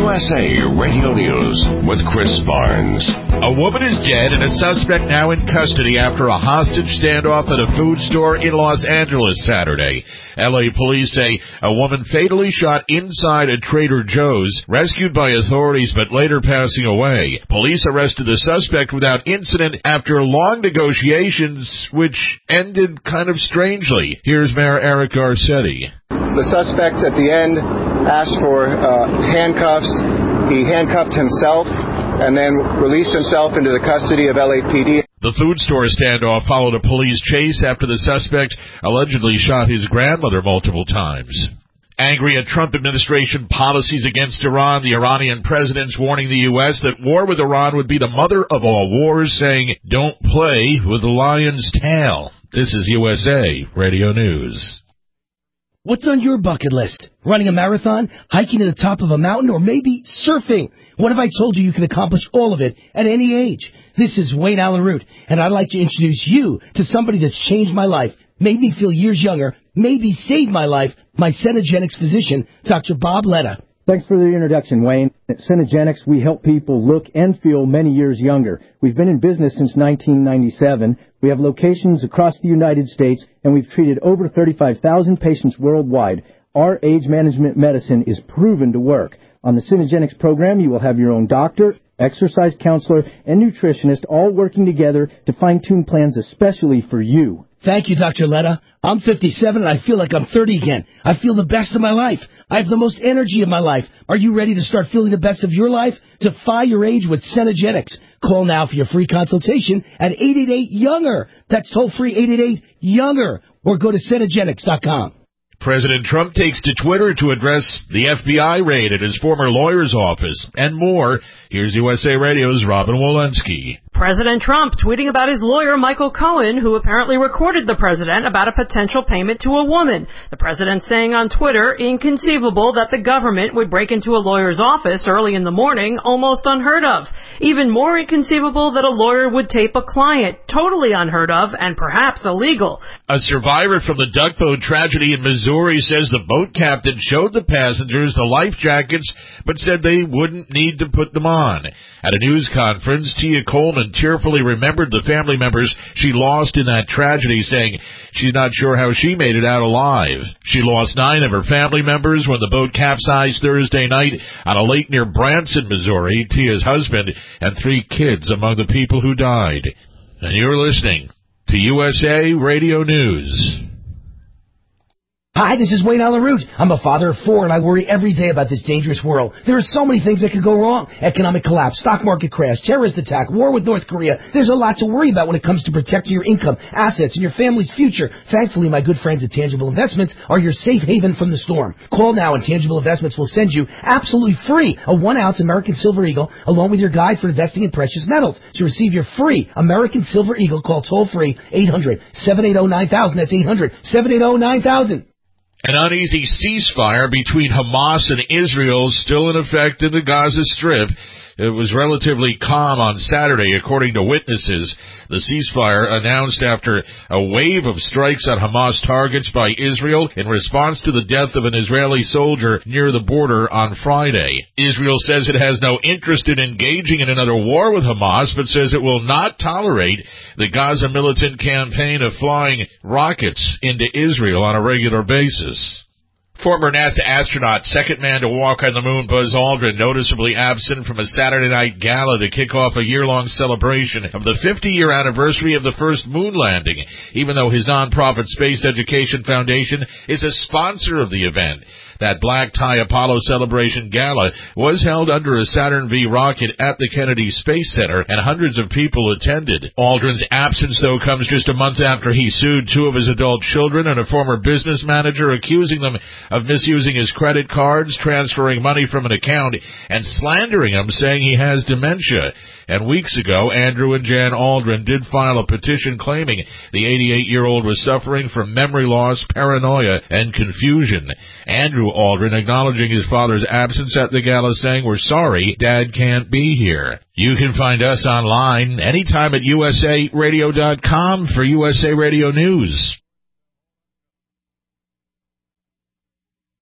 USA Radio News with Chris Barnes. A woman is dead and a suspect now in custody after a hostage standoff at a food store in Los Angeles Saturday. LA police say a woman fatally shot inside a Trader Joe's, rescued by authorities but later passing away. Police arrested the suspect without incident after long negotiations, which ended kind of strangely. Here's Mayor Eric Garcetti. The suspect at the end asked for handcuffs. He handcuffed himself and then released himself into the custody of LAPD. The food store standoff followed a police chase after the suspect allegedly shot his grandmother multiple times. Angry at Trump administration policies against Iran, the Iranian president's warning the U.S. that war with Iran would be the mother of all wars, saying, "Don't play with the lion's tail." This is USA Radio News. What's on your bucket list? Running a marathon, hiking to the top of a mountain, or maybe surfing? What if I told you can accomplish all of it at any age? This is Wayne Allen Root, and I'd like to introduce you to somebody that's changed my life, made me feel years younger, maybe saved my life, my Cenegenics physician, Dr. Bob Letta. Thanks for the introduction, Wayne. At Cenegenics, we help people look and feel many years younger. We've been in business since 1997. We have locations across the United States, and we've treated over 35,000 patients worldwide. Our age management medicine is proven to work. On the Cenegenics program, you will have your own doctor, exercise counselor, and nutritionist all working together to fine-tune plans especially for you. Thank you, Dr. Letta. I'm 57 and I feel like I'm 30 again. I feel the best of my life. I have the most energy of my life. Are you ready to start feeling the best of your life? Defy your age with Cenegenics. Call now for your free consultation at 888-YOUNGER. That's toll-free 888-YOUNGER. Or go to Cenegenics.com. President Trump takes to Twitter to address the FBI raid at his former lawyer's office and more. Here's USA Radio's Robin Walensky. President Trump tweeting about his lawyer, Michael Cohen, who apparently recorded the president about a potential payment to a woman. The president saying on Twitter, inconceivable that the government would break into a lawyer's office early in the morning, almost unheard of. Even more inconceivable that a lawyer would tape a client, totally unheard of and perhaps illegal. A survivor from the duck boat tragedy in Missouri says the boat captain showed the passengers the life jackets but said they wouldn't need to put them on. At a news conference, Tia Coleman tearfully remembered the family members she lost in that tragedy, saying she's not sure how she made it out alive. She lost 9 of her family members when the boat capsized Thursday night on a lake near Branson, Missouri. Tia's husband and 3 kids among the people who died. And you're listening to USA Radio News. Hi, this is Wayne Allen Root. I'm a father of 4, and I worry every day about this dangerous world. There are so many things that could go wrong. Economic collapse, stock market crash, terrorist attack, war with North Korea. There's a lot to worry about when it comes to protecting your income, assets, and your family's future. Thankfully, my good friends at Tangible Investments are your safe haven from the storm. Call now, and Tangible Investments will send you absolutely free a 1-ounce American Silver Eagle along with your guide for investing in precious metals. To receive your free American Silver Eagle, call toll-free 800-780-9000. That's 800-780-9000. An uneasy ceasefire between Hamas and Israel still in effect in the Gaza Strip. It was relatively calm on Saturday, according to witnesses. The ceasefire announced after a wave of strikes on Hamas targets by Israel in response to the death of an Israeli soldier near the border on Friday. Israel says it has no interest in engaging in another war with Hamas, but says it will not tolerate the Gaza militant campaign of flying rockets into Israel on a regular basis. Former NASA astronaut, second man to walk on the moon, Buzz Aldrin, noticeably absent from a Saturday night gala to kick off a year-long celebration of the 50-year anniversary of the first moon landing, even though his nonprofit Space Education Foundation is a sponsor of the event. That black tie Apollo celebration gala was held under a Saturn V rocket at the Kennedy Space Center, and hundreds of people attended. Aldrin's absence, though, comes just a month after he sued 2 of his adult children and a former business manager, accusing them of misusing his credit cards, transferring money from an account, and slandering him, saying he has dementia. And weeks ago, Andrew and Jan Aldrin did file a petition claiming the 88-year-old was suffering from memory loss, paranoia, and confusion. Andrew Aldrin acknowledging his father's absence at the gala, saying, "We're sorry, Dad can't be here." You can find us online anytime at usaradio.com for USA Radio News.